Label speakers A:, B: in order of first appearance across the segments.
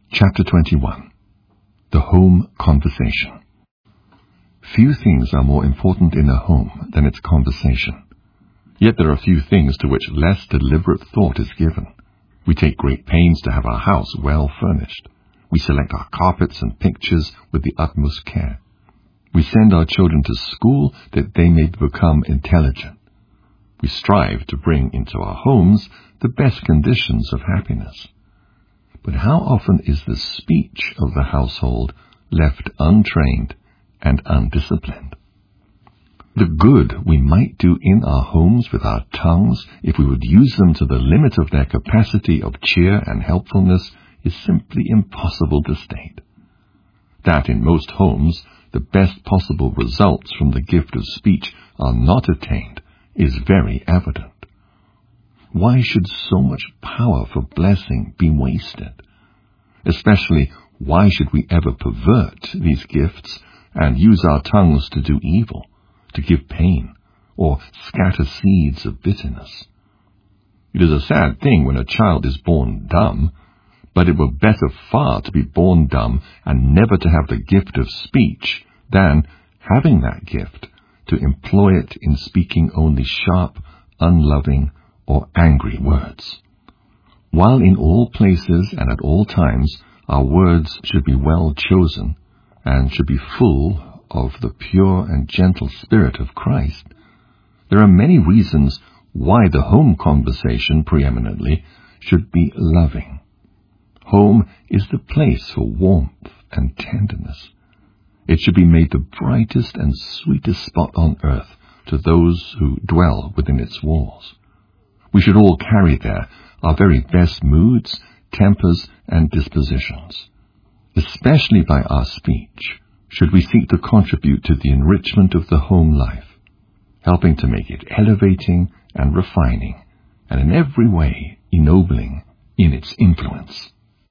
A: Chapter 21. The Home Conversation. Few things are more important in a home than its conversation. Yet there are few things to which less deliberate thought is given. We take great pains to have our house well furnished. We select our carpets and pictures with the utmost care. We send our children to school that they may become intelligent. We strive to bring into our homes the best conditions of happiness. But how often is the speech of the household left untrained and undisciplined? The good we might do in our homes with our tongues, if we would use them to the limit of their capacity of cheer and helpfulness, is simply impossible to state. That in most homes the best possible results from the gift of speech are not attained is very evident. Why should so much power for blessing be wasted? Especially, why should we ever pervert these gifts and use our tongues to do evil, to give pain, or scatter seeds of bitterness? It is a sad thing when a child is born dumb, but it were better far to be born dumb and never to have the gift of speech than, having that gift, to employ it in speaking only sharp, unloving, or angry words. While in all places and at all times our words should be well chosen and should be full of the pure and gentle spirit of Christ, there are many reasons why the home conversation preeminently should be loving. Home is the place for warmth and tenderness. It should be made the brightest and sweetest spot on earth to those who dwell within its walls. We should all carry there our very best moods, tempers, and dispositions. Especially by our speech should we seek to contribute to the enrichment of the home life, helping to make it elevating and refining, and in every way ennobling in its influence.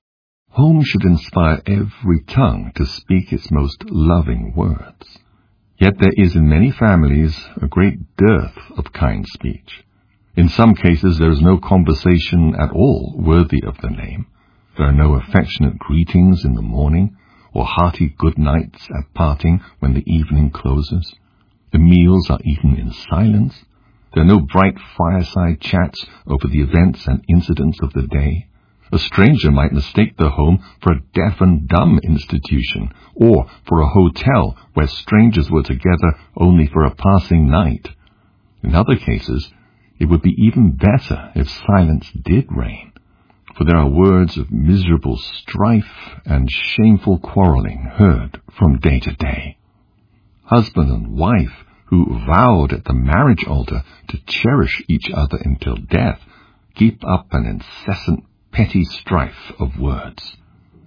A: Home should inspire every tongue to speak its most loving words. Yet there is in many families a great dearth of kind speech. In some cases there is no conversation at all worthy of the name. There are no affectionate greetings in the morning, or hearty good nights at parting when the evening closes. The meals are eaten in silence. There are no bright fireside chats over the events and incidents of the day. A stranger might mistake the home for a deaf and dumb institution, or for a hotel where strangers were together only for a passing night. In other cases, it would be even better if silence did reign, for there are words of miserable strife and shameful quarreling heard from day to day. Husband and wife who vowed at the marriage altar to cherish each other until death keep up an incessant petty strife of words.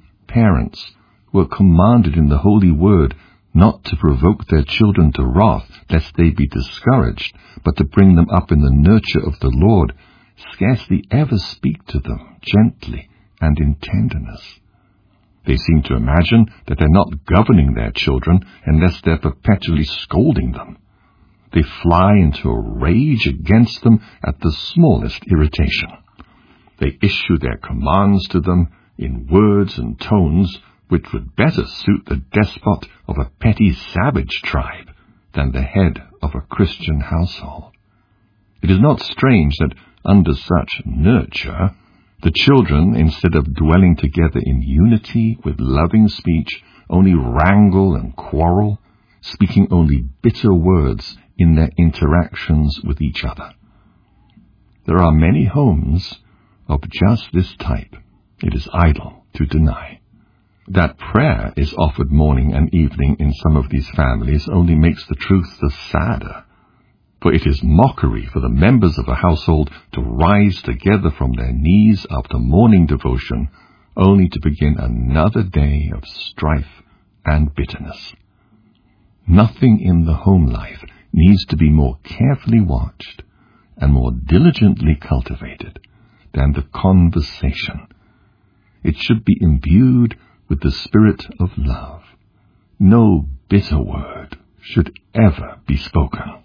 A: Parents were commanded in the Holy Word not to provoke their children to wrath, lest they be discouraged, but to bring them up in the nurture of the Lord, scarcely ever speak to them gently and in tenderness. They seem to imagine that they're not governing their children unless they're perpetually scolding them. They fly into a rage against them at the smallest irritation. They issue their commands to them in words and tones which would better suit the despot of a petty savage tribe than the head of a Christian household. It is not strange that under such nurture, the children, instead of dwelling together in unity with loving speech, only wrangle and quarrel, speaking only bitter words in their interactions with each other. There are many homes of just this type, it is idle to deny. That prayer is offered morning and evening in some of these families only makes the truth the sadder, for it is mockery for the members of a household to rise together from their knees after morning devotion only to begin another day of strife and bitterness. Nothing in the home life needs to be more carefully watched and more diligently cultivated than the conversation. It should be imbued with the spirit of love. No bitter word should ever be spoken.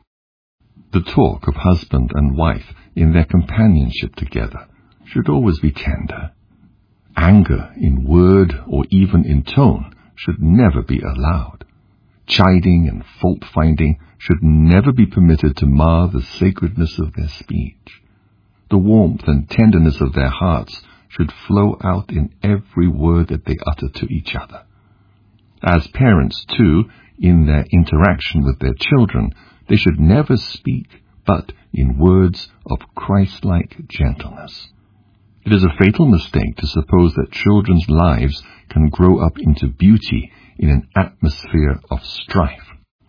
A: The talk of husband and wife in their companionship together should always be tender. Anger in word or even in tone should never be allowed. Chiding and fault-finding should never be permitted to mar the sacredness of their speech. The warmth and tenderness of their hearts should flow out in every word that they utter to each other. As parents, too, in their interaction with their children, they should never speak but in words of Christ-like gentleness. It is a fatal mistake to suppose that children's lives can grow up into beauty in an atmosphere of strife.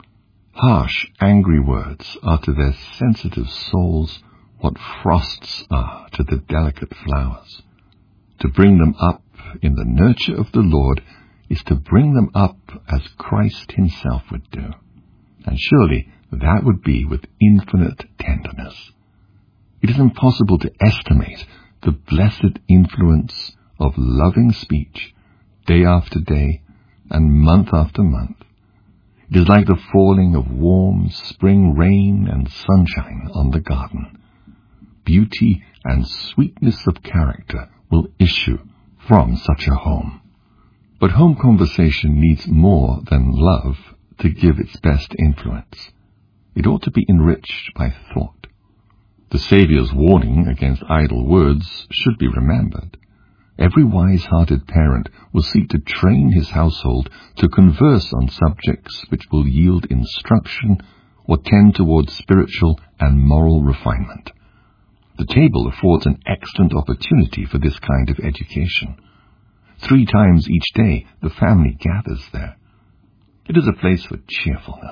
A: Harsh, angry words are to their sensitive souls what frosts are to the delicate flowers. To bring them up in the nurture of the Lord is to bring them up as Christ himself would do, and surely that would be with infinite tenderness. It is impossible to estimate the blessed influence of loving speech day after day and month after month. It is like the falling of warm spring rain and sunshine on the garden. Beauty and sweetness of character will issue from such a home. But home conversation needs more than love to give its best influence. It ought to be enriched by thought. The Saviour's warning against idle words should be remembered. Every wise-hearted parent will seek to train his household to converse on subjects which will yield instruction or tend towards spiritual and moral refinement. The table affords an excellent opportunity for this kind of education. 3 times each day the family gathers there. It is a place for cheerfulness.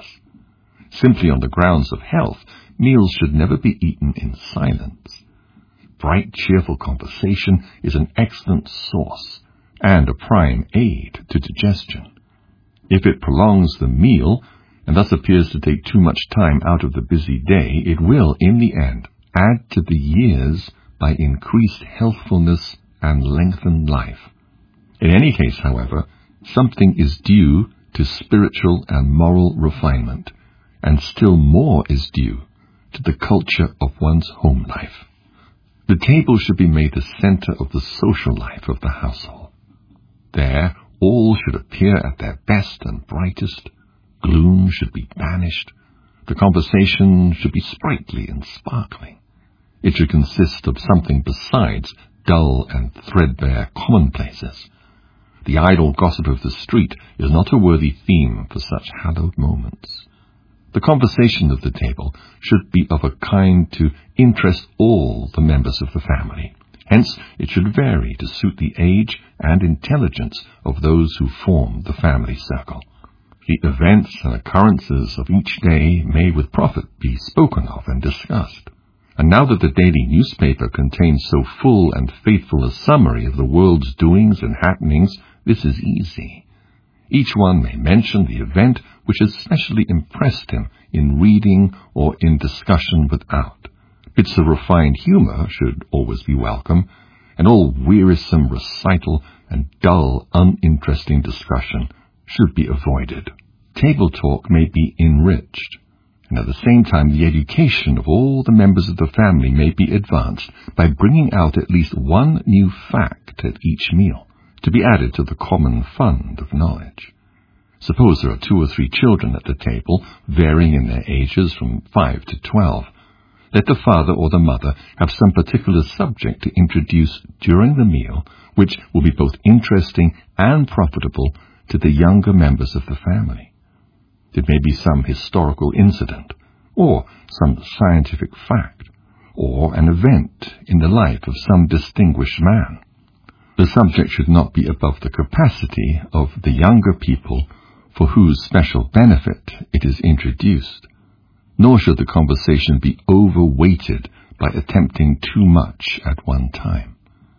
A: Simply on the grounds of health, meals should never be eaten in silence. Bright, cheerful conversation is an excellent source and a prime aid to digestion. If it prolongs the meal and thus appears to take too much time out of the busy day, it will, in the end, add to the years by increased healthfulness and lengthened life. In any case, however, something is due to spiritual and moral refinement, and still more is due to the culture of one's home life. The table should be made the center of the social life of the household. There, all should appear at their best and brightest. Gloom should be banished. The conversation should be sprightly and sparkling. It should consist of something besides dull and threadbare commonplaces. The idle gossip of the street is not a worthy theme for such hallowed moments. The conversation of the table should be of a kind to interest all the members of the family. Hence, it should vary to suit the age and intelligence of those who form the family circle. The events and occurrences of each day may with profit be spoken of and discussed. And now that the daily newspaper contains so full and faithful a summary of the world's doings and happenings, this is easy. Each one may mention the event which has specially impressed him in reading or in discussion without. Bits of refined humor should always be welcome, and all wearisome recital and dull, uninteresting discussion should be avoided. Table talk may be enriched, and at the same time the education of all the members of the family may be advanced by bringing out at least one new fact at each meal, to be added to the common fund of knowledge. Suppose there are 2 or 3 children at the table, varying in their ages from 5 to 12. Let the father or the mother have some particular subject to introduce during the meal, which will be both interesting and profitable to the younger members of the family. It may be some historical incident, or some scientific fact, or an event in the life of some distinguished man. The subject should not be above the capacity of the younger people for whose special benefit it is introduced, nor should the conversation be overweighted by attempting too much at one time.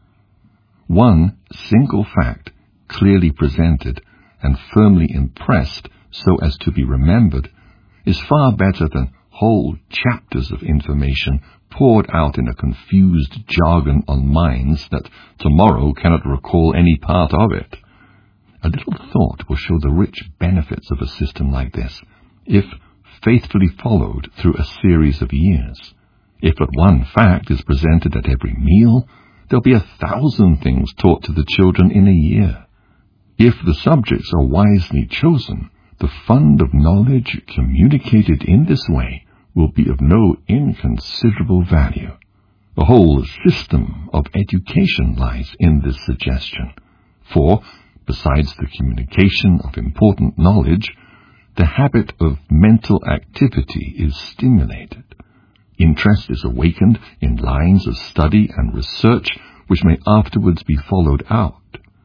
A: One single fact, clearly presented and firmly impressed so as to be remembered, is far better than whole chapters of information poured out in a confused jargon on minds that tomorrow cannot recall any part of it. A little thought will show the rich benefits of a system like this, if faithfully followed through a series of years. If but one fact is presented at every meal, there'll be 1,000 things taught to the children in a year. If the subjects are wisely chosen, the fund of knowledge communicated in this way will be of no inconsiderable value. The whole system of education lies in this suggestion, for, besides the communication of important knowledge, the habit of mental activity is stimulated. Interest is awakened in lines of study and research which may afterwards be followed out.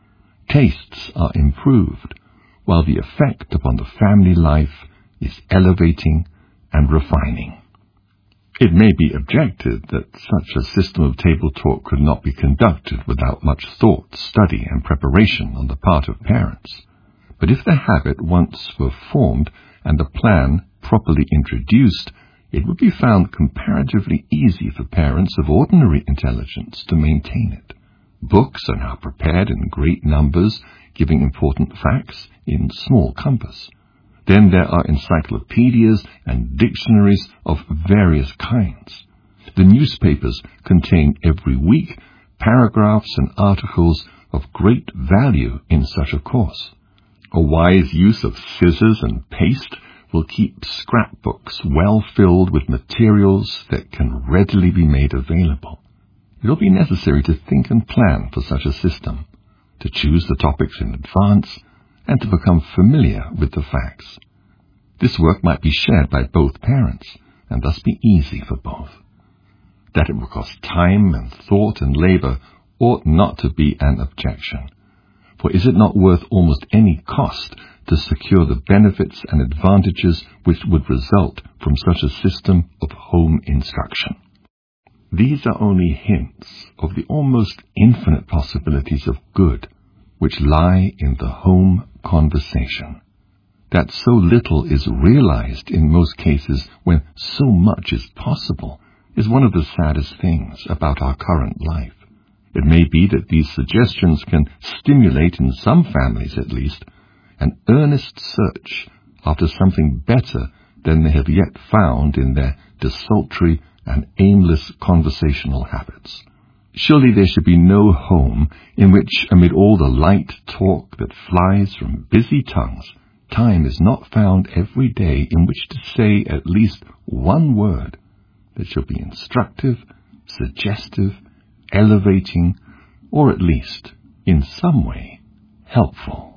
A: Tastes are improved, while the effect upon the family life is elevating and refining. It may be objected that such a system of table talk could not be conducted without much thought, study, and preparation on the part of parents. But if the habit once were formed and the plan properly introduced, it would be found comparatively easy for parents of ordinary intelligence to maintain it. Books are now prepared in great numbers, giving important facts in small compass. Then there are encyclopedias and dictionaries of various kinds. The newspapers contain every week paragraphs and articles of great value in such a course. A wise use of scissors and paste will keep scrapbooks well filled with materials that can readily be made available. It will be necessary to think and plan for such a system, to choose the topics in advance, and to become familiar with the facts. This work might be shared by both parents, and thus be easy for both. That it will cost time and thought and labor ought not to be an objection. For is it not worth almost any cost to secure the benefits and advantages which would result from such a system of home instruction? These are only hints of the almost infinite possibilities of good which lie in the home conversation. That so little is realized in most cases when so much is possible is one of the saddest things about our current life. It may be that these suggestions can stimulate, in some families at least, an earnest search after something better than they have yet found in their desultory and aimless conversational habits. Surely there should be no home in which, amid all the light talk that flies from busy tongues, time is not found every day in which to say at least one word that shall be instructive, suggestive, elevating, or at least, in some way, helpful.